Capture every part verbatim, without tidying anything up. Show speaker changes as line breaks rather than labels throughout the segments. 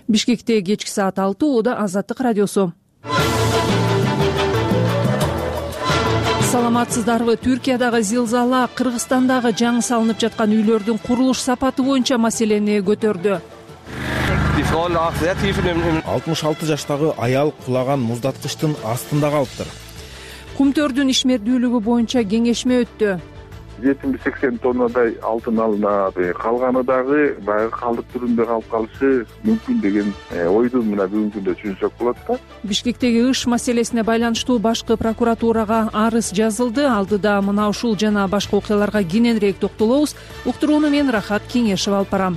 Бишкекте кечки саат алты ууда Азаттык радиосу. Саламатсыздарбы? Түркиядагы зилзала Кыргызстандагы жаңы салынып жаткан үйлөрдүн курулуш сапаты боюнча маселени көтөрдү.
алтымыш алты жаштагы аял кулаган муздаткычтын астында калыптыр.
Кумтөрдүн ишмердүүлүгү боюнча кеңешме өттү.
жетимиш сексен тоннадай алтын алынат, калганы дагы баягы калдык түрүндө калып калышы мүмкүн деген ойду мына бүгүнкү күндө түшүнсөк болот да.
Бишкектеги ыш маселесине байланыштуу башкы прокуратурага арыз жазылды. Алдыда мына ушул жана башка окуяларга кененирээк токтолобуз. Уктурууну мен Рахат Кеңешев алып барам.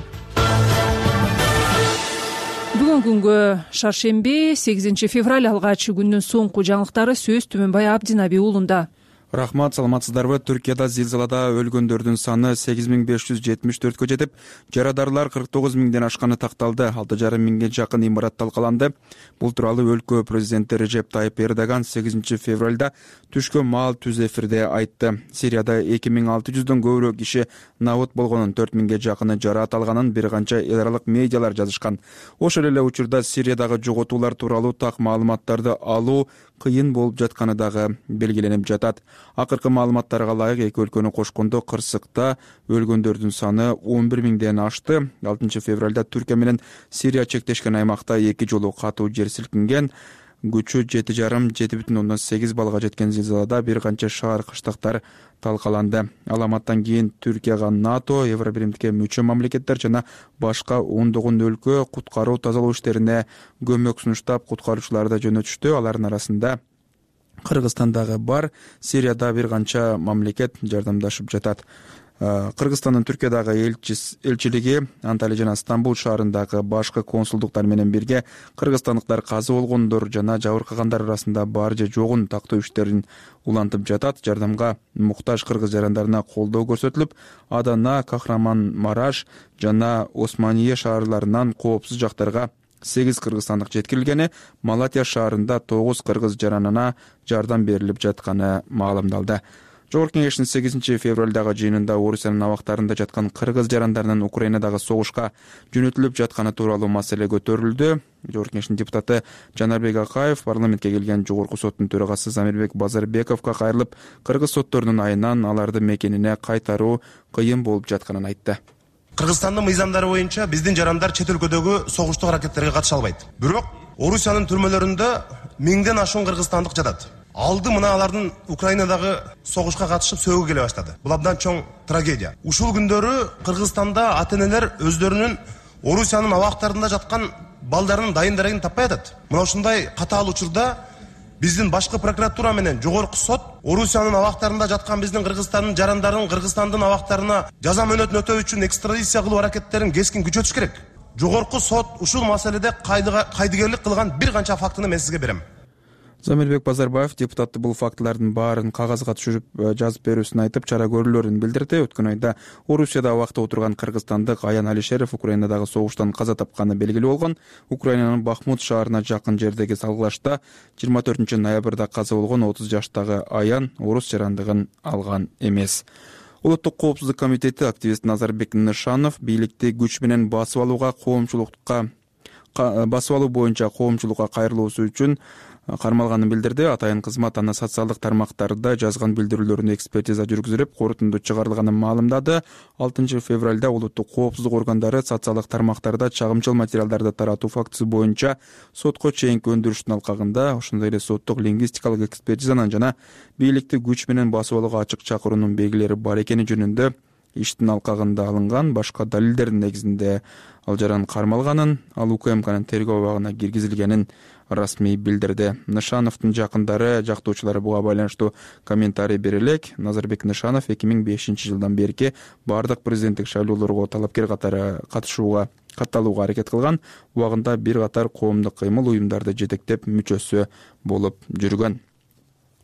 Бүгүнкү күнгө шаршемби сегизинчи февраль алгач күндүн соңку жаңылыктары сөз Түмөнбай Абдинаби уулунда.
Рахмат, саламатсыздарбы? Түркияда зилзалада өлгөндөрдүн саны сегиз миң беш жүз жетимиш төрткө жетип, жарадарлар кырк тогуз миңден ашканы такталды. алты жарым миңге жакын имарат талкаланды. Бул тууралуу өлкө президенти Режеп Тайып Эрдоган сегизинчи февралда түшкө маал түз эфирде айтты. Сирияда эки миң алты жүздөн көбүрөөк киши набыт болгонун, төрт миңге жакыны жараат алганын бир канча эл аралык медиалар жазышкан. Ошол эле учурда Сириядагы жоготуулар тууралуу так маалыматтарды алуу кыйын болуп жатканы дагы белгиленип жатат. Акыркы маалыматтарга ылайык эки өлкөнү кошкондо Кырсыкта өлгөндөрдүн саны он бир миңден ашты. алтынчы февралда Түркия менен Сирия чектешкен аймакта эки жолу катуу жер силкинген. Күчү жети жарым жети бүтүн ондон сегиз балга жеткен зилзалада бир канча шаар кыштактар талкаланды. Аламаттан кийин Түркияга НАТО, Евробиримдикке мүчө мамлекеттер жана башка ондогон өлкө куткаруу тазалоо иштерине көмөк сунуштап, куткаруучуларды жөнөтүштү. Алардын арасында Кыргызстандагы бар, Сирияда бир канча мамлекет жардамдашып жатат. Кыргызстандын Түркиядагы элчилиги Анталия жана Стамбул шаарындагы башкы консулдуктар менен бирге кыргызстандыктар каза болгондор жана жабыркагандар арасында бар же жогун тактоо иштерин улантып жатат. Жардамга муктаж кыргыз жарандарына колдоо көрсөтүлүп, Адана, Кахраманмараш жана Османие шаарларынан коопсуз жактарга сегиз кыргызстандык жеткирилгени, Малатия шаарында тогуз кыргыз жаранына жардам берилип жатканы маалымдалды. Жогорку кеңештин сегизинчи февралдагы жыйынында Орусиянын абактарында жаткан кыргыз жарандарынын Украинадагы согушка жөнөтүлүп жатканы тууралуу маселе көтөрүлдү. Жогорку кеңештин депутаты Жанарбек Акаев парламентке келген жогорку соттун төрагасы Замирбек Базарбековго кайрылып, кыргыз сотторунун айынан аларды мекенине кайтаруу кыйын болуп жатканын айтты.
Кыргызстандын мыйзамдары боюнча биздин жарандар чет өлкөдөгү согуштук аракеттерге катыша албайт. Бирок Орусиянын түрмөлөрүндө миңден ашуун кыргызстандык жатат. Алды мына алардын Украинадагы согушка катышып сөөгө келе баштады. Бул абдан чоң трагедия. Ушул күндөрү Кыргызстанда ата-энелер өздөрүнүн Орусиянын абактарында жаткан балдарынын дайын дарегин таппай атат. Мына ушундай катаал учурда биздин башкы прокуратура менен жогорку сот Орусиянын абактарында жаткан биздин Кыргызстандын жарандарын Кыргызстандын абактарына жаза мөөнөтүн өтөө үчүн экстрадиция кылуу аракеттерин кескин күчөтүш керек. Жогорку сот ушул маселеде кайдыгерлик кылган бир канча фактыны мен сизге берем.
Замирбек Базарбаев депутатты бул фактылардын баарын кагазга түшүрүп жазып берүүсүн айтып, чара көрүүлөрүн билдирди. Өткөн айда Орусияда абакта отурган кыргызстандык Аян Алишеров Украинадагы согуштан каза тапканы белгилүү болгон. Украинанын Бахмут шаарына жакын жердеги салгылашта жыйырма төртүнчү ноябрда каза болгон отуз жаштагы Аян орус жарандыгын алган эмес. Улуттук коопсуздук комитети активист Назарбек Нышанов бийликти күч менен басып алууга коомчулукка басып алуу боюнча коомчулукка кайрылуусу үчүн кармалганын билдирди. Атайын кызмат аны социалдык тармактарда жазган билдирүүлөрүнө экспертиза жүргүзүлүп, корутунду чыгарылганын маалымдады. алтынчы февралда улуттук коопсуздук органдары социалдык тармактарда чагымчыл материалдарды таратуу фактысы боюнча сотко чейинки өндүрүштүн алкагында, ошондой эле соттук лингвистикалык экспертизанын жана бийликти күч менен басып алууга ачык чакыруунун белгилери бар экени жөнүндө иштин алкагында алынган башка далилдердин негизинде ал жаран кармалганын, ал УКМКнын тергөө абагына киргизилгенин расмий билдирди. Нышановдун жакындары, жактоочулары буга байланыштуу комментарий бере элек. Назарбек Нышанов эки миң бешинчи жылдан берки бардык президенттик шайлоолорго талапкер катары катышууга катталууга аракет кылган. Убагында бир катар коомдук кыймыл уюмдарды жетектеп мүчөсү болуп жүргөн.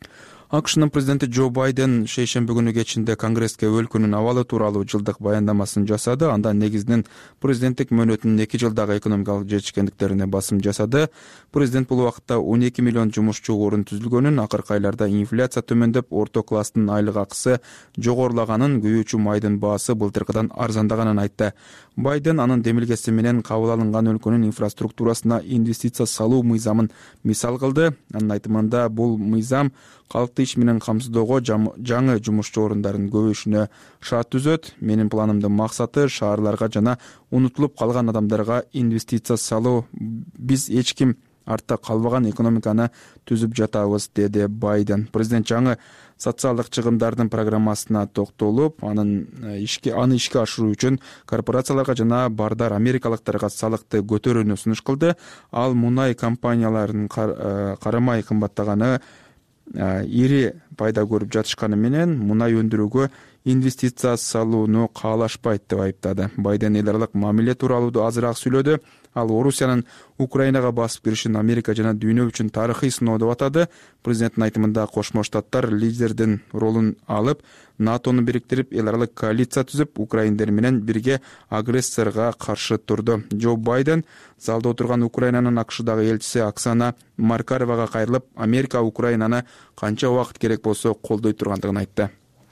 акшнын президенти Джо Байден шейшемби күнү кечинде Конгресске өлкөнүн абалы тууралуу жылдык баяндамасын жасады. Анда негизинен президенттик мөөнөтүнүн эки жылдагы экономикалык жетишкендиктерине басым жасады. Президент бул убакытта он эки миллион жумушчу орун түзүлгөнүн, акыркы айларда инфляция төмөндөп, орто класстын айлык акысы жогорулаганын, күйүүчү майдын баасы былтыркыдан арзандаганын айтты. Байден анын демилгеси менен кабыл алынган өлкөнүн инфраструктурасына инвестиция салуу мыйзамын мисал кылды. Анын айтымында бул мыйзам калкты иш менен камсыздоого, жаңы жумушчу орундардын көбөйүшүнө шарт түзөт. Менин планымдын максаты шаарларга жана унутулуп калган адамдарга инвестиция салуу. Биз эч ким артта калбаган экономиканы түзүп жатабыз, деди Байден. Президент жаңы социалдык чыгымдардын программасына токтолуп, анын ишке аны ишке ашыруу үчүн корпорацияларга жана бардар америкалыктарга салыкты көтөрүүнү сунуш кылды. Ал мунай компанияларынын карамай кымбаттаганы, ири пайда көрүп жатышканы менен мунай өндүрүүгө инвестиция салууну каалашпайт деп айыптады. Байден эл аралык мамиле тууралуу азыраак сүйлөдү. Ал Орусиянын Украинага басып киришин Америка жана дүйнө үчүн тарыхый сыноо деп атады. Президенттин айтымында Кошмо Штаттар лидердин ролун алып, НАТОну бириктирип, эл аралык коалиция түзүп, украиндер менен бирге агрессорго каршы турду. Джо Байден залда отурган Украинанын акшдагы элчиси Оксана Маркаровага кайрылып, Америка Украинаны канча убакыт керек болсо колдой тургандыгын айтты.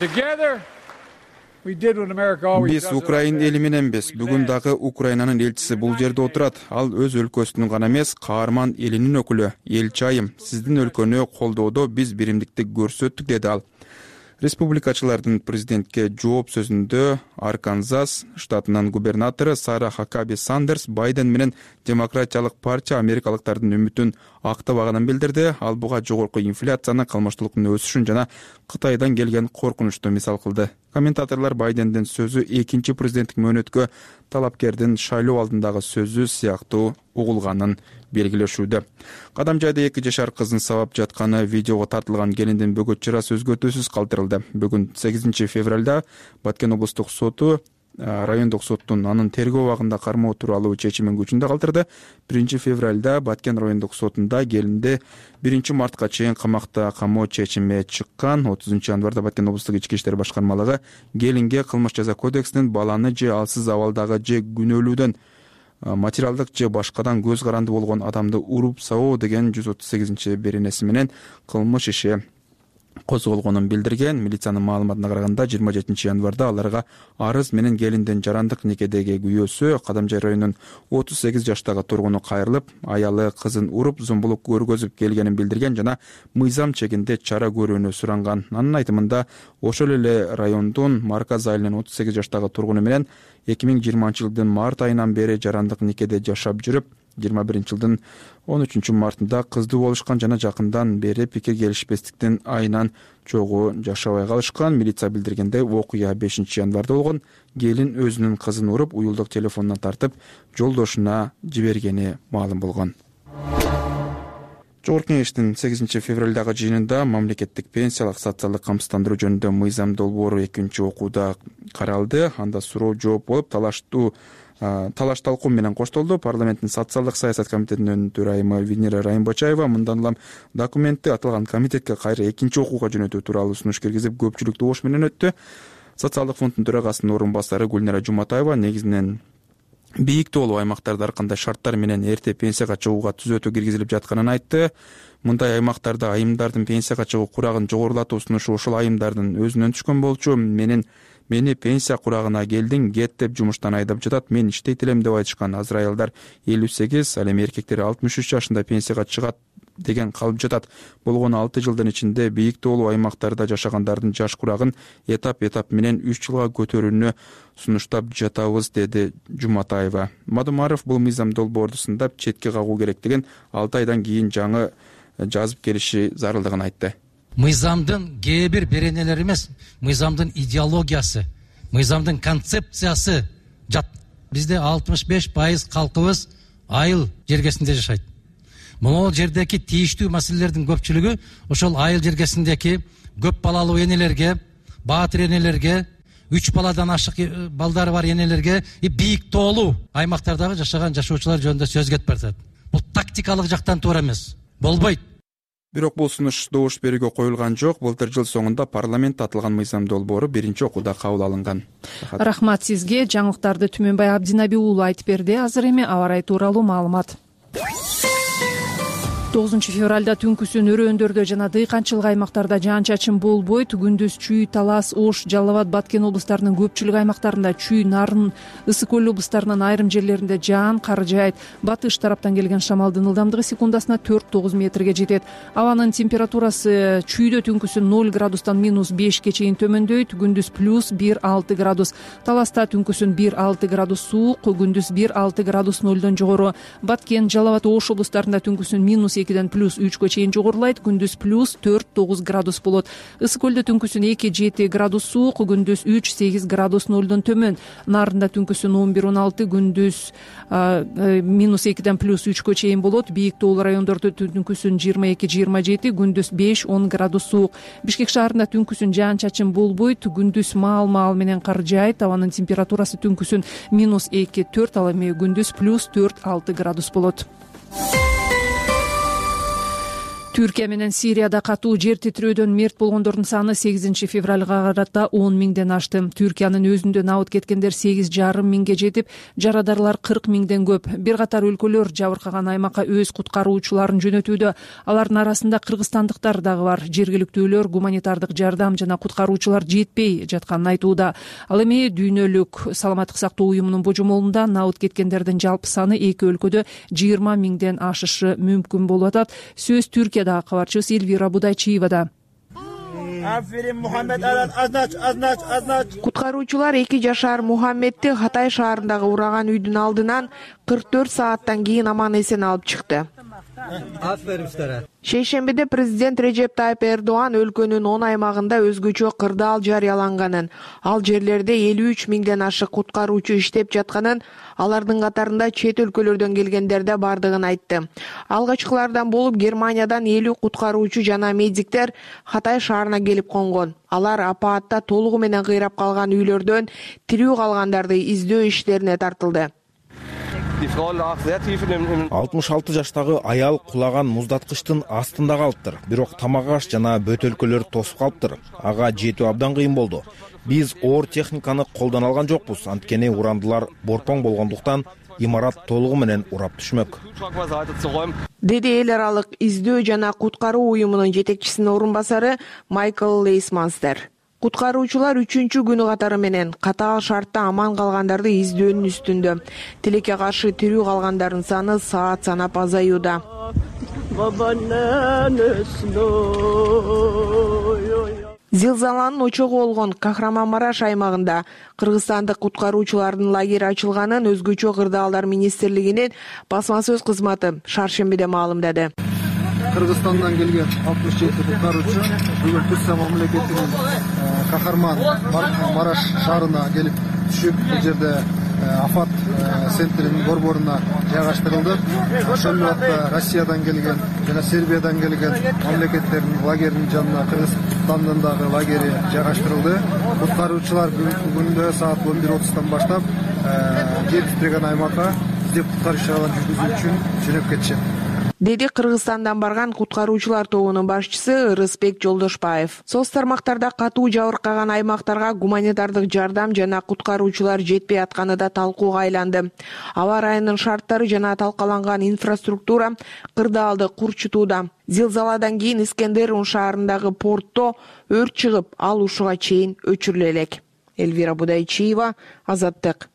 Биз Украин эли мененбиз. Бүгүн дагы Украинанын элчиси бул жерде отурат. Ал өз өлкөсүнүн гана эмес, каарман элинин өкүлү. Элчи айым, сиздин өлкөнү колдоодо биз биримдикти көрсөттүк, деди ал. Республикачылардын президентке жооп сөзүндө Арканзас штатынын губернатору Сара Хакаби Сандерс Байден менен Демократиялык партия америкалыктардын үмүтүн актабаганын билдирди. Ал буга жогорку инфляцияны, кылмыштуулуктун өсүшүн жана Кытайдан келген коркунучту мисал кылды. Комментаторлор Байдендин сөзү экинчи президенттик мөөнөткө талапкердин шайлоо алдындагы сөзү сыяктуу угулганын белгилешүүдө. Кадам жайда эки жашар кызын сабап жатканы видеого тартылган келиндин бөгөт чырасы өзгөртүүсүз калтырылды. Бүгүн сегизинчи февралда Баткен облустук соту райондук соттун анын тергөө убагында кармоо тууралуу чечимин күчүндө калтырды. биринчи февралда Баткен райондук сотунда келинди биринчи мартка чейин камакта камоо чечими чыккан. отузунчу январда Баткен облустук ички иштер башкармалыгы келинге кылмыш жаза кодексинин баланы же алсыз абалдагы же күнөөлүүдөн, материалдык же башкадан көз каранды болгон адамды уруп сабоо деген жүз отуз сегизинчи беренеси менен кылмыш иши козголгонун билдирген. Милициянын маалыматына караганда жыйырма жетинчи январда аларга арыз менен келиндин жарандык никедеги күйөөсү Кадамжай районунун отуз сегиз жаштагы тургуну кайрылып, аялы кызын уруп, зомбулук көргөзүп келгенин билдирген жана мыйзам чегинде чара көрүүнү суранган. Анын айтымында ошол эле райондун Марказ айылынын отуз сегиз жаштагы тургуну менен эки миң жыйырманчы жылдын март айынан бери жарандык никеде жашап жүрүп, жыйырма биринчи жылдын он үчүнчү мартында кыздуу болушкан жана жакындан бери пикир келишпестиктин айынан чогуу жашабай калышкан. Милиция билдиргендей, окуя бешинчи январда болгон. Келин өзүнүн кызын уруп, уюлдук телефонунан тартып, жолдошуна жибергени маалым болгон. Жогорку кеңештин сегизинчи февралдагы жыйынында мамлекеттик пенсиялык социалдык камсыздандыруу жөнүндө мыйзам долбоору экинчи окууда каралды. Анда суроо жооп болуп, талаштуу талаш талкуу менен коштолду. Парламенттин социалдык саясат комитетинин төрайымы Венера Райымбачаева мындан улам документти аталган комитетке кайра экинчи окууга жөнөтүү тууралуу сунуш киргизип, көпчүлүктүү ош менен өттү. Социалдык фонддун төрагасынын орун басары Гүлнара Жуматаева негизинен бийик тоолуу аймактарда ар кандай шарттар менен эрте пенсияга чыгууга түзөтүү киргизилип жатканын айтты. Мындай аймактарда айымдардын пенсияга чыгуу курагын жогорулатуу сунушу ошол айымдардын өзүнөн түшкөн болчу. Менин Мени пенсия курагына келдиң, кет деп жумуштан айдап жатат. Мен иштейт элем деп айтышкан. Азыр аялдар элүү сегиз, ал эми эркектер алтымыш үч жашында пенсияга чыгат деген калып жатат. Болгону алты жылдын ичинде бийик тоолуу аймактарда жашагандардын жаш курагын этап-этап менен үч жылга көтөрүүнү сунуштап жатабыз, деди Жуматаева. Мадумаров бул мыйзам долбоорду сындап четке кагуу керектигин, алты айдан кийин жаңы жазып келиши зарылдыгын айтты.
Мыйзамдын кээ бир беренелери эмес, мыйзамдын идеологиясы, мыйзамдын концепциясы жат. Бизде алтымыш беш пайыз калкыбыз айыл жергесинде жашайт. Могул жердеки тийиштүү маселелердин көпчүлүгү ошол айыл жергесиндеки көп балалуу энелерге, баатыр энелерге, үч баладан ашык балдары бар энелерге и бийик тоолуу аймактардагы жашаган жашоочулар жөнүндө сөз кетип баратат. Бул тактикалык жактан туура эмес. Болбойт.
Бирок бул сунуш добуш берүүгө коюлган жок. Былтыр жыл соңунда парламентте атылган мыйзам долбоору биринчи окууда кабыл алынган.
Рахмат сизге. Жаңылыктарды Түмөнбай Абдинаби уулу айтып берди. Азыр эми аба ырайы тууралуу маалымат. тогузунчу февралда түнкүсүн өрөөндөрдө жана дыйканчылык аймактарда жаан-чачын болбойт. Күндүз Чүй, Талас, Ош, Жалал Абад, Баткен облустарынын көпчүлүк аймактарында, Чүй, Нарын, Ысык Көл облустарынын айрым жерлеринде жаан кар жаайт. Батыш тараптан келген шамалдын ылдамдыгы секундасына төрт тогуз метрге жетет. Абанын температурасы Чүйдө түнкүсүн ноль градустан минус бешке чейин төмөндөйт. Күндүз плюс бир алты градус. Таласта түнкүсүн бир алты градус суук, күндүз бир алты градус нолдон жогору. Баткен, Жалал Абад, Ош облустарында түнкүсүн минус экиден плюс үчкө чейин жогорулайт. Күндүз плюс төрт тогуз градус болот. Ысык Көлдө түнкүсүн эки жети градус суук, күндүз үч сегиз градус нолдон төмөн. Нарында түнкүсүн он бир он алты, күндүз минус экиден плюс үчкө чейин болот. Бийик тоолуу райондордо түнкүсүн жыйырма эки жыйырма жети, күндүз беш он градус суук. Бишкек шаарында түнкүсүн жаан-чачын болбойт. Күндүз маал-маал менен кар жаайт. Абанын температурасы түнкүсүн минус эки төрт, ал эми күндүз плюс төрт алты градус болот. Түркия менен Сирияда катуу жер титирөөдөн мерт болгондордун саны сегизинчи февралга карата он миңден ашты. Түркиянын өзүндө абыт кеткендер сегиз жарым миңге жетип, жарадарлар кырк миңден көп. Бир катар өлкөлөр жабыркаган аймакка өз куткаруучуларын жөнөтүүдө. Алардын арасында кыргызстандыктар дагы бар. Жергиликтүүлөр гуманитардык жардам жана куткаруучулар жетпей жатканын айтууда. Ал эми Дүйнөлүк саламаттык сактоо уюмунун божомолунда абыт кеткендердин жалпы саны эки өлкөдө жыйырма миңден ашышы мүмкүн болуп атат. Сөз Түркияда кабарчыбыз Элвира Будайчиевада.
Куткаруучулар эки жашар Мухаммедти Хатай шаарындагы ураган үйдүн алдынан кырк төрт сааттан кийин аман эсен алып чыкты. Шейшембиде президент Режеп Тайып Эрдоан өлкөнүн он аймагында өзгөчө кырдаал жарыяланганын, ал жерлерде элүү үч миңден ашык куткаруучу иштеп жатканын, алардын катарында чет өлкөлөрдөн келгендер да бардыгын айтты. Алгачкылардан болуп Германиядан элүү куткаруучу жана медиктер Хатай шаарына келип конгон. Алар апаатта толугу менен кыйрап калган үйлөрдөн тирүү калгандарды издөө иштерине тартылды.
алтымыш алты жаштагы аял кулаган муздаткычтын астында калыптыр. Бирок тамак аш жана бөтөлкөлөр тосуп калыптыр. Ага жетүү абдан кыйын болду. Биз оор техниканы колдон алган жокпуз. Анткени урандылар борпоң болгондуктан имарат толугу менен урап түшмөк.
Деди эл аралык издөө жана куткаруу уюмунун жетекчисинин орун басары Майкл Лейсманстер. Куткаруучулар үчүнчү күнү катары менен катаал шартта аман калгандарды издөөнүн үстүндө. Тилекке каршы тирүү калгандардын саны саат санап азаюуда. Зилзаланын очогу болгон Кахраманмараш аймагында кыргызстандык куткаруучулардын лагери ачылганын өзгөчө кырдаалдар министрлигинин басма сөз кызматы шаршембиде маалымдады.
Кыргызстандан келген алтымыш жети куткаруучу бүгүн Түркия мамлекетинин Кахарман-Мараш шаарына келип түшүп, бул жерде афат центринин борборуна жайгаштырылды. Ошол убакта Россиядан келген жана Сербиядан келген мамлекеттердин лагеринин жанына Кыргызстандын дагы лагери жайгаштырылды. Куткаруучулар бүгүнкү күндө саат он бир отуздан баштап жер титиреген аймакка издеп куткаруу иш-чараларын жүргүзүү үчүн жөнөп кетишет.
Деди Кыргызстандан барган куткаруучулар тобунун башчысы Ырысбек Жолдошбаев. Соц тармактарда катуу жабыркаган аймактарга гуманитардык жардам жана куткаруучулар жетпей атканы да талкууга айланды. Аба ырайынын шарттары жана талкаланган инфраструктура кырдаалды курчутууда. Зилзаладан кийин Искендерун шаарындагы портто өрт чыгып, ал ушуга чейин өчүрүлө элек. Элвира Будайчиева, Азаттык.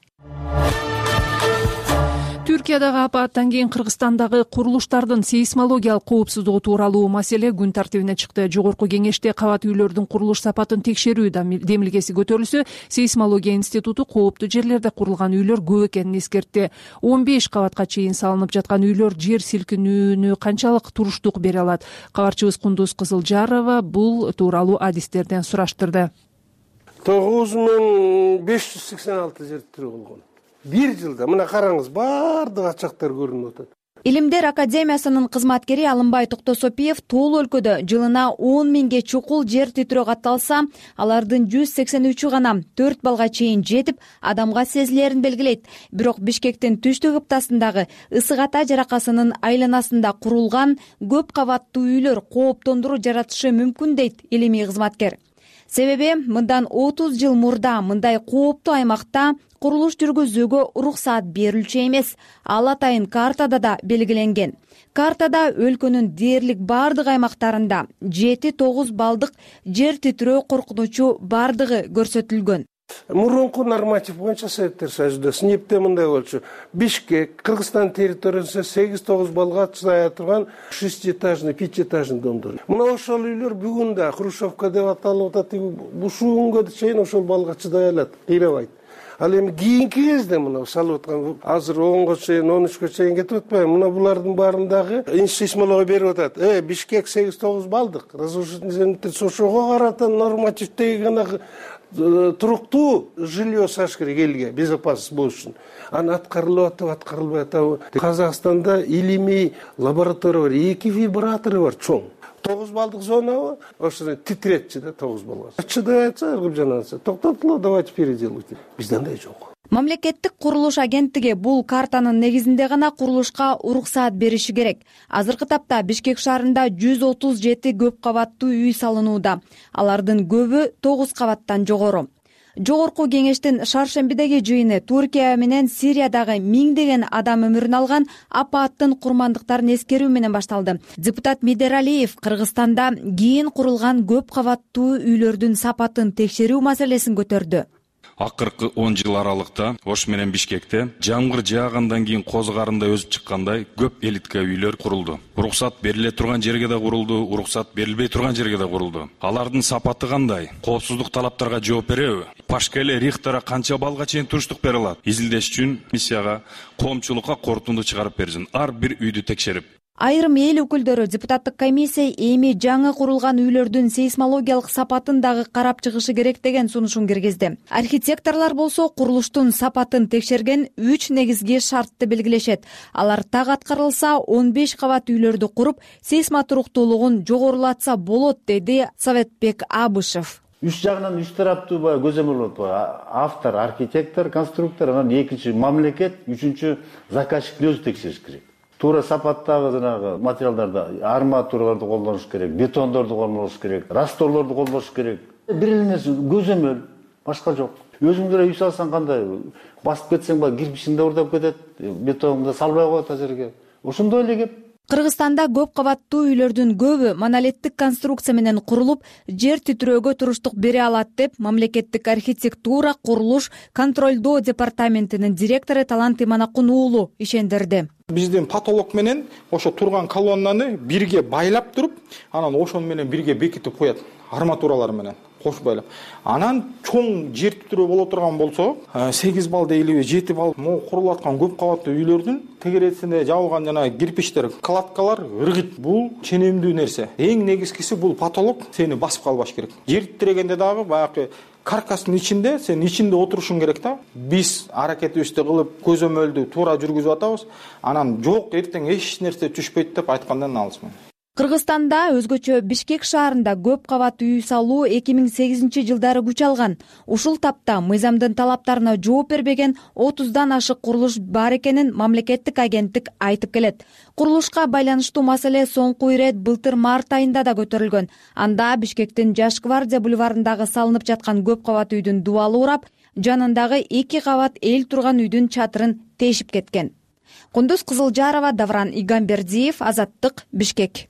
Түркиядагы апаттан кийин Кыргызстандагы курулуштардын сейсмологиялык коопсуздугу тууралуу маселе күн тартибине чыкты. Жогорку кеңеште кабат үйлөрдүн курулуш сапатын текшерүү демилгеси көтөрүлсө, сейсмология институту кооптуу жерлерде курулган үйлөр көп экенин эскертти. он беш кабатка чейин салынып жаткан үйлөр жер силкинүүнү канчалык туруштук бере алат? Кабарчыбыз Кундуз Кызылжарова бул тууралуу адистерден сураштырды.
тогуз миң беш жүз сексен алты жер тирүү болгон. Бир жылда, мына караңыз, бардык ачактар көрүнүп атат.
Илимдер академиясынын кызматкери Алымбай Токтосопиев тоол өлкөдө жылына он миңге чукул жер титирөө катталса, алардын жүз сексен үчү гана төрт балга чейин жетип, адамга сезилерин белгилейт. Бирок Бишкектин түштүк ыптасындагы Ысык Ата жаракасынын айланасында курулган көп кабаттуу үйлөр кооптондуруу жаратышы мүмкүн дейт илимий кызматкер. Себеби мындан отуз жыл мурда мындай кооптуу аймакта курулуш жүргүзүүгө уруксаат берилчү эмес. Ал атайын картада да белгиленген. Картада өлкөнүн дээрлик бардык аймактарында жети тогуз балдык жер титирөө коркунучу бардыгы көрсөтүлгөн.
Мурунку норматив боюнча Советтер Союзунда СНИПте мындай болчу. Бишкек, Кыргызстан территориясында сегиз тогуз балга чыдай турган шестиэтажный, пятиэтажный домдор. Мына ошол үйлөр бүгүн да Хрущевка деп аталып атат. Ушул күнгө чейин ошол балга чыдай алат, кыйрабайт. Ал эми кийинки кезде мына салып аткан азыр онго чейин, он үчкө чейин кетип атпайбы? Мына булардын баарындагы сейсмология берип атат. Э, Бишкек сегиз тогуз балдык. Разрушительный ошого карата нормативдеги гана туруктуу жилье саш керек элге, безопасность болуш үчүн. Аны аткарылып атып, аткарылбай атабы. Казакстанда илимий лаборатория бар, эки вибратору бар чоң. тогуз балдык зонабы, ошону титиретчи да тогуз балга. Чыдай атса, ыргып жанатса, токтотуло, давайте переделывайте. Бизде андай жок.
Мамлекеттик курулуш агенттиги бул картанын негизинде гана курулушка уруксаат бериши керек. Азыркы тапта Бишкек шаарында жүз отуз жети көп кабаттуу үй салынууда. Алардын көбү тогуз кабаттан жогору. Жогорку кеңештин шаршембидеги жыйыны Туркия менен Сириядагы миңдеген адам өмүрүн алган апаттын курмандыктарын эскерүү менен башталды. Депутат Медералиев Кыргызстанда кийин курулган көп кабаттуу үйлөрдүн сапатын текшерүү маселесин көтөрдү.
Акыркы он жыл аралыкта Ош менен Бишкекте жамгыр жаагандан кийин козгарында өзүп чыккандай көп элитка үйлөр курулду. Уруксат бериле турган жерге да курулду, уруксат берилбей турган жерге да курулду. Алардын сапаты кандай? Коопсуздук талаптарга жооп береби? Пашкеле Рихтера канча балга чейин туруштук бере алат? Изилдеш үчүн миссияга коомчулукка корутунду чыгарып берсин. Ар бир үйдү текшерип.
Айрым эл өкүлдөрү депутаттык комиссия эми жаңы курулган үйлөрдүн сейсмологиялык сапатын дагы карап чыгышы керек деген сунушун киргизди. Архитекторлор болсо курулуштун сапатын текшерген үч негизги шартты белгилешет. Алар так аткарылса он беш кабат үйлөрдү куруп, сейсма туруктуулугун жогорулатса болот, деди Советбек Абышев.
Үч жагынан үч тараптуу көзөмөл болот. Автор, архитектор, конструктор, анан экинчи мамлекет, үчүнчү заказчиктин өзү текшериш керек. Туура сапаттагы жанагы материалдарды, арматураларды колдонуш керек, бетондорду колдонуш керек, расторлорду колдонуш керек. Бир эле нерсе көзөмөл, башка жок. Өзүң эле үй салсаң кандай, басып кетсең ба кирпичиң да урдап кетет, бетонду салбай коет а жерге. Ошондой эле кеп.
Кыргызстанда көп кабаттуу үйлөрдүн көбү монолиттик конструкция менен курулуп, жер титирөөгө туруштук бере алат деп мамлекеттик архитектура, курулуш, контролдоо департаментинин директору Талант Иманакун уулу ишендирди.
Биздин потолок менен ошо турган колоннаны бирге байлап туруп, анан ошон менен бирге бекитип коет, арматуралар менен кош байлап. Анан чоң жер титирөө боло турган болсо, сегиз балда или жети бал могу курулуп аткан көп кабаттуу үйлөрдүн тегересинде жабылган жана кирпичтер, кладкалар ыргыт. Бул ченемдүү нерсе. Эң негизгиси бул потолок сени басып калбаш керек. Жер титирегенде дагы баягы каркастын ичинде, сен ичинде отурушуң керек да. Биз аракетибизди кылып, көзөмөлдү туура жүргүзүп атабыз. Анан жок, эртең эч нерсе түшпөйт деп айткандан алысмын.
Кыргызстанда өзгөчө Бишкек шаарында көп кабаттуу үй салуу эки миң сегизинчи жылдары күч алган. Ушул тапта мыйзамдын талаптарына жооп бербеген отуздан ашык курулуш бар экенин мамлекеттик агенттик айтып келет. Курулушка байланыштуу маселе соңку ирет былтыр март айында да көтөрүлгөн. Анда Бишкектин Жаш гвардия бульварындагы салынып жаткан көп кабат үйдүн дубалы урап, жанындагы эки кабат эл турган үйдүн чатырын тешип кеткен. Кундуз Кызылжарова, Давран Игамбердиев, Азаттык, Бишкек.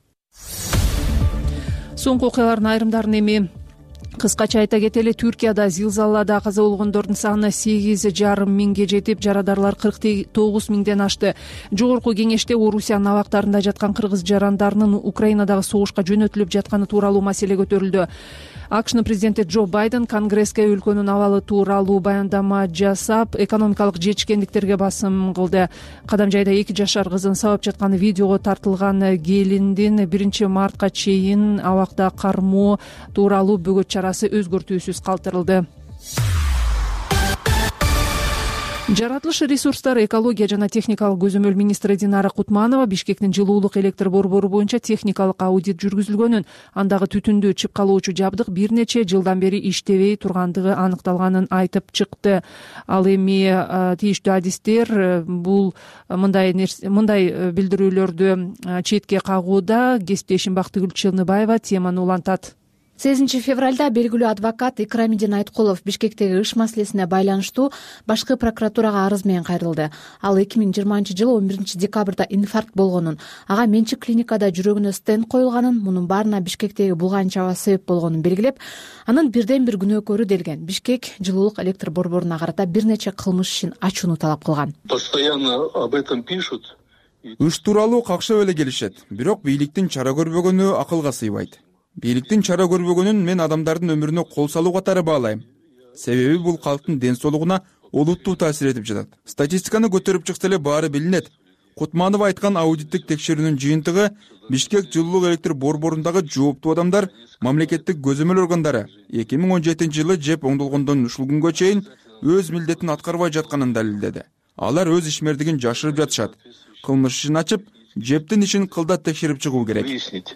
Соңку окуялардын айрымдарын эми кыскача айта кетели. Түркияда зилзалада каза болгондордун саны сегиз жарым миңге жетип, жарадарлар кырк тогуз миңден ашты. Жогорку кеңеште Орусиянын абактарында жаткан кыргыз жарандарынын Украинадагы согушка жөнөтүлүп жатканы тууралуу маселе көтөрүлдү. АКШнын президенти Джо Байден Конгресске өлкөнүн абалы тууралуу баяндама жасап, экономикалык жетишкендиктерге басым кылды. Кадам жайда эки жашар кызын сабап жатканы видеого тартылган келиндин биринчи мартка чейин абакта кармоо тууралуу бөгөт чарасы өзгөртүүсүз калтырылды. Жаратылыш ресурстары, экология жана техникалык көзөмөл министри Динара Кутманова Бишкектин жылуулук электр борбору боюнча техникалык аудит жүргүзүлгөнүн, андагы түтүндү чыпкалоочу жабдык бир нече жылдан бери иштебей тургандыгы аныкталганын айтып чыкты. Ал эми тийиштүү адистер бул мындай мындай билдирүүлөрдү четке кагууда. Кесиптешим Бактыгүл Чыныбаева теманы улантат.
сегизинчи февралда белгилүү адвокат Икрамидин Айткулов Бишкектеги иш маселесине байланыштуу башкы прокуратурага арыз менен кайрылды. Ал эки миң жыйырманчы жылы он биринчи декабрда инфаркт болгонун, ага менчик клиникада жүрөгүнө стенд коюлганын, мунун баарына Бишкектеги булган чаба себеп болгонун белгилеп, анын бирден бир күнөөкөрү делген Бишкек жылуулук электр борборуна карата бир нече кылмыш ишин ачууну талап кылган.
Постоянно об этом пишут.
Үш тууралуу какшап эле келишет, бирок бийликтин чара көрбөгөнү акылга сыйбайт. Бийликтин чара көрбөгөнүн мен адамдардын өмүрүнө кол салуу катары баалайм. Себеби бул калктын ден соолугуна олуттуу таасир этип жатат. Статистиканы көтөрүп чыкса эле баары билинет. Кутманова айткан аудиттик текшерүүнүн жыйынтыгы Бишкек жылуулук электр борборундагы жооптуу адамдар, мамлекеттик көзөмөл органдары эки миң он жетинчи жылы жеп оңдолгондон ушул күнгө чейин өз милдетин аткарбай жатканын далилдеди. Алар өз ишмердигин жашырып жатышат. Кылмыш ишин ачып, жептин ишин кылдат текшерип чыгуу керек.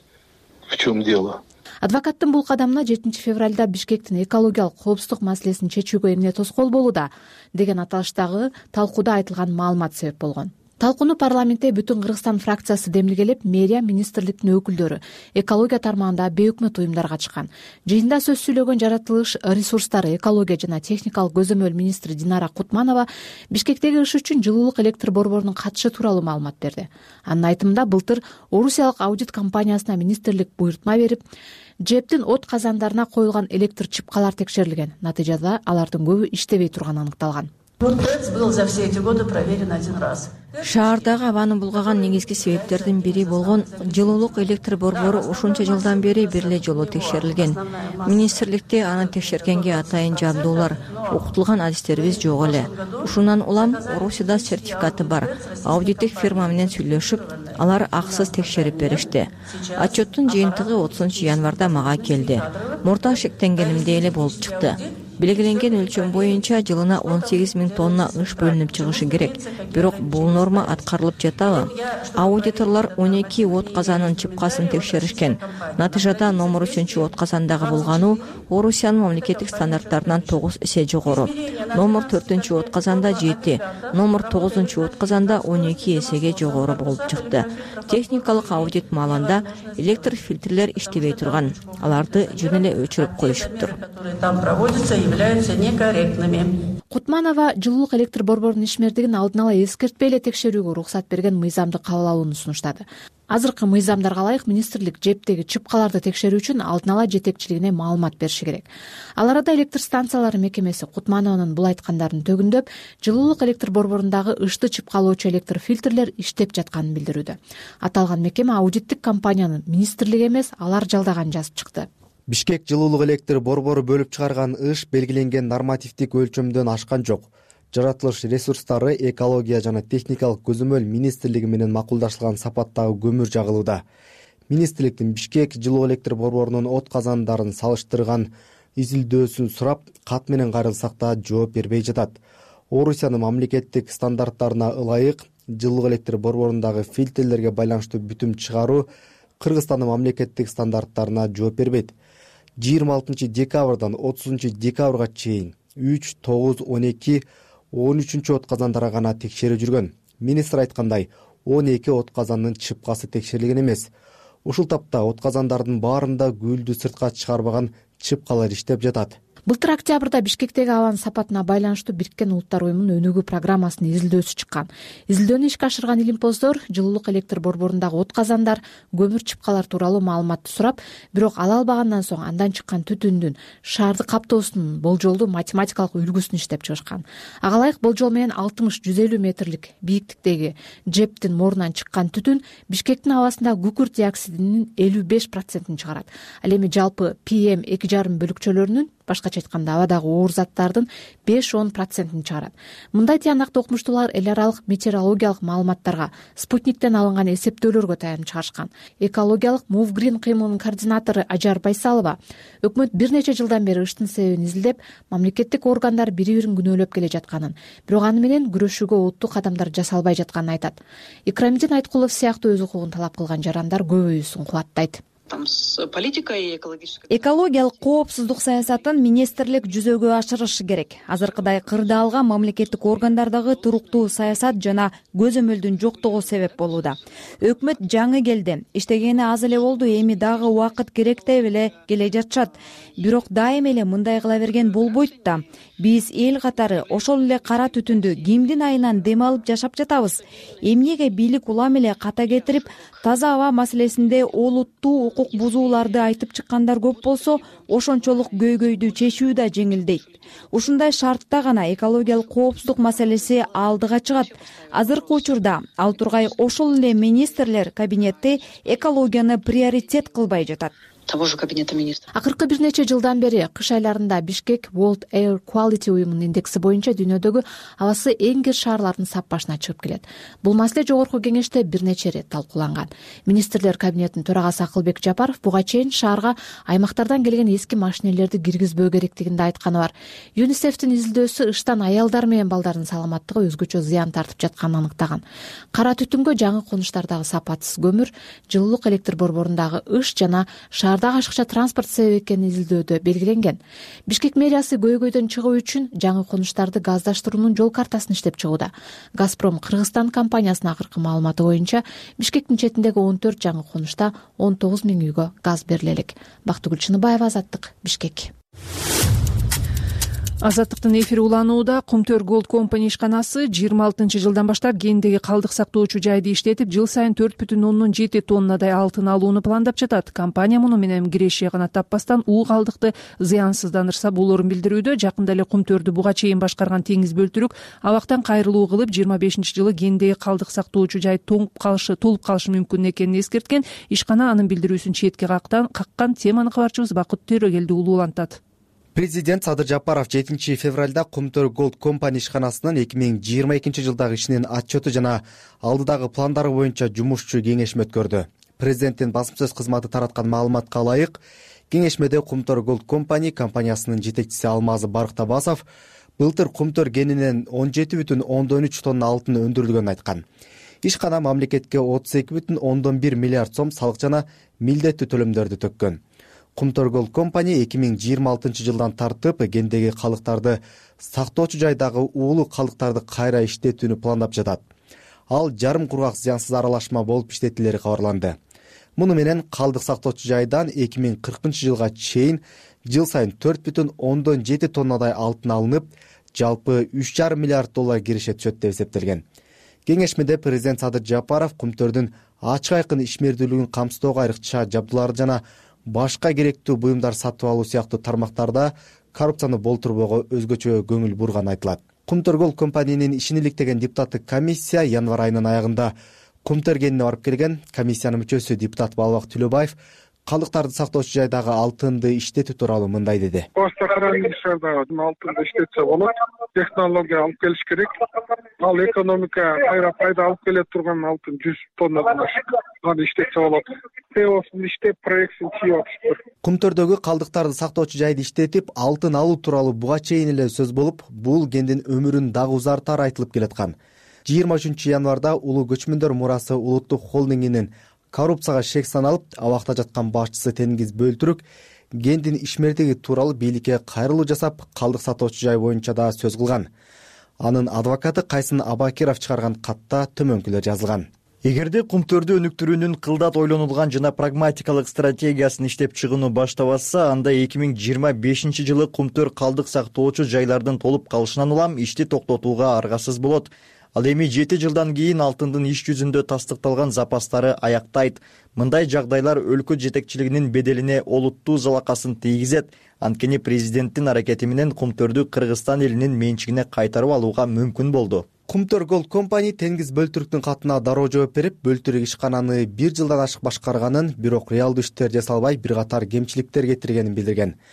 В чем дело?
Адвокаттын бул кадамына жетинчи февралда Бишкектин экологиялык коопсуздук маселесин чечүүгө эмне тоскоол болууда деген аталыштагы талкууда айтылган маалымат себеп болгон. Талкууну парламентте Бүтүн Кыргызстан фракциясы демилгелеп, мэрия, министрликтин өкүлдөрү, экология тармагында бейөкмөт уюмдар катышкан. Жыйында сөз сүйлөгөн жаратылыш ресурстары, экология жана техникалык көзөмөл министри Динара Кутманова Бишкектеги иш үчүн жылуулук электр борборунун катышы тууралуу маалымат берди. Анын айтымында былтыр Орусиялык аудит компаниясына министрлик буйртма берип, жептин от казандарына коюлган электр чыпкалар текшерилген. Натыйжада алардын көбү иштебей турганы аныкталган.
ТЭЦ был за все эти годы проверен один раз.
Шаардагы абаны булгаган негизги себептердин бири болгон жылуулук электр борбору ушунча жылдан бери бир эле жолу текшерилген. Министрликте аны текшергенге атайын жабдуулар, окутулган адистерибиз жок эле. Ушундан улам Орусияда сертификаты бар. Аудиттик фирма менен сүйлөшүп, алар акысыз текшерип беришти. Отчеттун жыйынтыгы отузунчу январда мага келди. Мурда шектенгенимдей эле болуп чыкты. Белгиленген өлчөм боюнча жылына он сегиз миң тонна ыш бөлүнүп чыгышы керек. Бирок бул норма аткарылып жатабы? Аудиторлор он эки от казанын чыпкасын текшеришкен. Натыйжада номер үчүнчү от казандагы булгануу Орусиянын мамлекеттик стандарттарынан тогуз эсе жогору. Номер төртүнчү от казанда жети, номер тогузунчу от казанда он эки эсеге жогору болуп чыкты. Техникалык аудит маалында электр фильтрлер иштебей турган. Аларды жөн эле өчүрүп коюшуптур.
Являются некорректными.
Кутманова жылуулук электр борборунун ишмердигин алдын ала эскертпей эле текшерүүгө уруксат берген мыйзамды кабыл алууну сунуштады. Азыркы мыйзамдарга ылайык министрлик жептеги чыпкаларды текшерүү үчүн алдын ала жетекчилигине маалымат бериши керек. Ал арада электр станциялары мекемеси Кутманованын бул айткандарын төгүндөп, жылуулук электр борборундагы ышты чыпкалоочу электр фильтрлер иштеп жатканын билдирүүдө. Аталган мекеме аудиттик компаниянын министрлиги эмес, алар жалдаганын жазып чыкты.
Бишкек жылуулук электр борбору бөлүп чыгарган ыш белгиленген нормативдик өлчөмдөн ашкан жок. Жаратылыш ресурстары, экология жана техникалык көзөмөл министрлиги менен макулдашылган сапаттагы көмүр жагылууда. Министрликтин Бишкек жылуу электр борборунун от казандарын салыштырган изилдөөсүн сурап, кат менен кайрылсак да жооп бербей жатат. Орусиянын мамлекеттик стандарттарына ылайык жылуу электр борборундагы фильтрлерге байланыштуу бүтүм чыгаруу Кыргызстандын мамлекеттик стандарттарына жооп бербейт. жыйырма алтынчы декабрдан отузунчу декабрга чейин үч, тогуз, он эки, он үчүнчү от казандары гана текшерүү жүргөн. Министр айткандай, он эки от казанынын чыпкасы текшерилген эмес. Ушул тапта от казандардын баарында гүлдү сыртка чыгарбаган чыпкалар иштеп жатат.
Былтыр октябрда Бишкектеги абанын сапатына байланыштуу Бириккен Улуттар уюмунун өнүгүү программасынын изилдөөсү чыккан. Изилдөөнү ишке ашырган илимпоздор жылуулук электр борборундагы от казандар, көмүр чыпкалар тууралуу маалыматты сурап, бирок ала албагандан соң андан чыккан түтүндүн шаарды каптоосунун болжолдуу математикалык үлгүсүн иштеп чыгышкан. Ага ылайык болжол менен алтымыш жүз элүү метрлик бийиктиктеги жептин морунан чыккан түтүн Бишкектин абасында күкүрт диоксидинин элүү беш процентин чыгарат. Ал эми жалпы пи эм эки жарым бөлүкчөлөрүнүн башкача айтканда абадагы оор заттардын беш он процентин чыгарат. Мындай тиянақты окумуштуулар эл аралык метеорологиялык маалыматтарга, спутниктен алынган эсептөөлөргө таянып чыгарышкан. Экологиялык Move Green кыймылынын координатору Ажар Байсалова өкмөт бир нече жылдан бери ыштын себебин изилдеп, мамлекеттик органдар бири-бирин күнөөлөп келе жатканын, бирок аны менен күрөшүүгө олуттуу кадамдар жасалбай жатканын айтат. Икрамидин Айткулов сыяктуу өз укугун талап кылган жарандар көбөйүүсүн кубаттайт.
Экологиялык коопсуздук саясатын министрлик жүзөгө ашырышы керек. Азыркыдай кырдаалган мамлекеттик органдардагы туруктуу саясат жана көзөмөлдүн жоктугу себеп болууда. Өкмөт жаңы келди, иштегени аз эле болду, эми дагы убакыт керек деп эле келе жатышат. Бирок дайыма эле мындай кыла берген болбойт да. Биз эл катары ошол эле кара түтүндү кимдин айынан дем алып жашап жатабыз. Эмнеге бийлик улам эле ката кетирип, таза аба маселесинде олуттуу укук бузууларды айтып чыккандар көп болсо, ошончолук көйгөйдү чечүү да жеңилдейт. Ушундай шартта гана экологиялык коопсуздук маселеси алдыга чыгат. Азыркы учурда ал тургай ошол эле министрлер кабинети экологияны приоритет кылбай жатат.
Того же кабинета министров.
Акыркы бир нече жылдан бери кыш айларында Бишкек World Air Quality уюмунун индекси боюнча дүйнөдөгү абасы эң кир шаарлардын саппашына чыгып келет. Бул маселе жогорку кеңеште бир нече ирет талкууланган. Министрлер кабинетинин төрагасы Акылбек Жапаров буга чейин шаарга аймактардан келген эски машинелерди киргизбөө керектигинде айтканы бар. ЮНИСЕФтин изилдөөсү ыштан аялдар менен балдардын саламаттыгы өзгөчө зыян тартып жатканын аныктаган. Кара түтүнгө жаңы конуштардагы сапатсыз көмүр, жылуулук электр борборундагы ыш жана шаар дагы ашыкча транспорт себеп экени изилдөөдө белгиленген. Бишкек мэриясы көйгөйдөн чыгуу үчүн жаңы конуштарды газдаштыруунун жол картасын иштеп чыгууда. Газпром Кыргызстан компаниясынын акыркы маалыматы боюнча Бишкектин четиндеги он төрт жаңы конушта он тогуз миң үйгө газ берилелик. Бактыгүл Чыныбаева, Азаттык, Бишкек.
Азаттыктын эфири уланууда. Кумтөр Gold Company ишканасы жыйырма алтынчы жылдан баштап кендеги калдык сактоочу жайды иштетип, жыл сайын төрт бүтүн ондон жети тоннадай алтын алууну пландап жатат. Компания муну менен киреши гана таппастан уу калдыкты зыянсыздандырса болорун билдирүүдө. Жакында эле Кумтөрдү буга чейин башкарган теңиз бөлтүрүк абактан кайрылуу кылып, жыйырма бешинчи жылы кендеги калдык сактоочу жай тоңуп калышы, толуп калышы мүмкүн экенин эскерткен. Ишкана анын билдирүүсүн четке каккан. Теманы кабарчыбыз Бакыт Төрөгелди улуулантат.
Президент Садыр Жапаров жетинчи февралда Кумтөр Gold Company ишканасынын эки миң жыйырма экинчи жылдагы ишинин отчету жана алдыдагы пландары боюнча жумушчу кеңешме өткөрдү. Президенттин басым сөз кызматы тараткан маалыматка ылайык, кеңешмеде Кумтөр Gold Company компаниясынын жетекчиси Алмазы Барктабасов былтыр Кумтөр кенинен он жети бүтүн ондон үч тонна алтын өндүрүлгөнүн айткан. Ишкана мамлекетке отуз эки бүтүн ондон бир миллиард сом салык жана милдеттүү төлөмдөрдү төккөн. Кумтөр Gold Company эки миң жыйырма алтынчы жылдан тартып кендеги калдыктарды сактоочу жайдагы уулуу калдыктарды кайра иштетүүнү пландап жатат. Ал жарым кургак зыянсыз аралашма болуп иштетилери кабарланды. Муну менен калдык сактоочу жайдан эки миң кыркынчы жылга чейин жыл сайын төрт бүтүн ондон жети тоннадай алтын алынып, жалпы үч жарым миллиард доллар киреше түшөт деп эсептелген. Кеңешмеде президент Садыр Жапаров Кумтөрдүн ачык айкын ишмердүүлүгүн камсыздоого айрыкча жабдууларды жана башка керектүү буюмдар сатып алуу сыяктуу тармактарда коррупцияны болтурбоого өзгөчө көңүл бурганы айтылат. Кумтөр Gold Company'нин ишин иликтеген депутаттык комиссия январь айынын аягында Кумтөр кенине барып келген. Комиссиянын мүчөсү депутат Балбак Түлөбаев калдыктарды сактоочу жайдагы алтынды иштетүү тууралуу мындай деди.
Башка хранилищерде алтынды иштетсе болот, технология алып келиш керек. Ал экономика кайра пайда алып келе турган алтын жүз тоннадан ашык. Аны иштетсе болот. Теосун иштеп, проектсин чыйып атышты.
Кумтөрдөгү калдыктарды сактоочу жайды иштетип, алтын алуу тууралуу буга чейин эле сөз болуп, бул кендин өмүрүн дагы узартары айтылып келаткан. жыйырма үчүнчү январда Улуу көчмөндөр мурасы улуттук холдингинин коррупцияга шек саналып, абакта жаткан башчысы Теңиз Бөлтүрүк кендин ишмердиги тууралуу бийликке кайрылуу жасап, калдык сатоочу жай боюнча да сөз кылган. Анын адвокаты Кайсын Абакиров чыгарган катта төмөнкүлөр жазылган.
Эгерде Кумтөрдү өнүктүрүүнүн кылдат ойлонулган жана прагматикалык стратегиясын иштеп чыгууну баштабаса, анда эки миң жыйырма бешинчи жылы Кумтөр калдык сактоочу жайлардын толуп калышынан улам ишти токтотууга аргасыз болот. Ал эми жети жылдан кийин алтындын иш жүзүндө тастыкталган запастары аяктайт. Мындай жагдайлар өлкө жетекчилигинин беделине олуттуу залакасын тийгизет. Анткени президенттин аракети менен Кумтөрдү Кыргызстан элинин менчигине кайтарып алууга мүмкүн болду.
Кумтөр Gold Company Теңиз Бөлтүрүктүн катына дароо жооп берип, Бөлтүрүк ишкананы бир жылдан ашык башкарганын, бирок реалдуу иштер жасалбай бир катар кемчиликтер кетиргенин билдирген.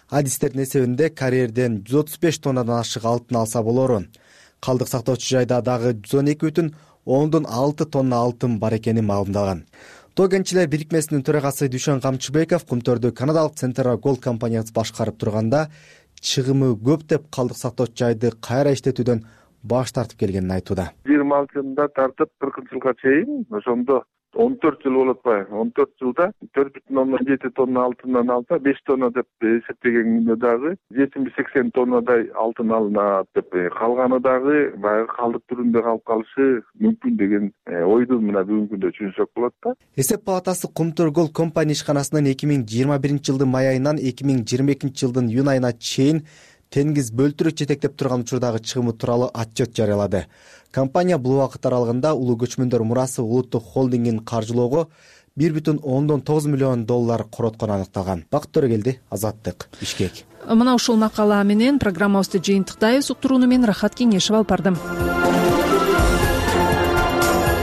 адистердин эсебинде карьерден жүз отуз беш тоннадан ашык алтын алса болору. Калдык сактоочу жайда дагы жүз он эки бүтүн ондон алты тонна алтын бар экени маалымдалган. Тоо кенчилер бирикмесинин төрагасы Дүйшөн Камчыбеков Кумтөрдү канадалык Центра Голд компаниясы башкарып турганда чыгымы көп деп калдык сактоочу жайды кайра иштетүүдөн баш тартып келгенин айтууда.
жыйырма алты жылда тартып кыркынчы жылга чейин ошондо он төрт жыл болот атпайбы? он төрт жылда төрт бүтүн ондон жети тонна алтындан алса беш тонна деп эсептегенде дагы жетимиш сексен тоннадай алтын алынат деп, калганы дагы баягы калдык түрүндө калып калышы мүмкүн деген ойду мына бүгүнкү күндө түшүнсөк болот да.
Эсеп палатасы Кумтөр Голд компания ишканасынын эки миң жыйырма биринчи жылдын май айынан эки миң жыйырма экинчи жылдын июнь айына чейин теңиз бөлтүрүк жетектеп турган учурдагы чыгымы тууралуу отчет жарыялады. Компания бул убакыт аралыгында Улуу көчмөндөр мурасы улуттук холдингин каржылоого бир бүтүн ондон тогуз миллион доллар короткону аныкталган. Бакыт Төрөгелди, Азаттык, Бишкек.
Мына ушул макала менен программабызды жыйынтыктайбыз. Уктурууну мен Рахат Кеңешева алып бардым.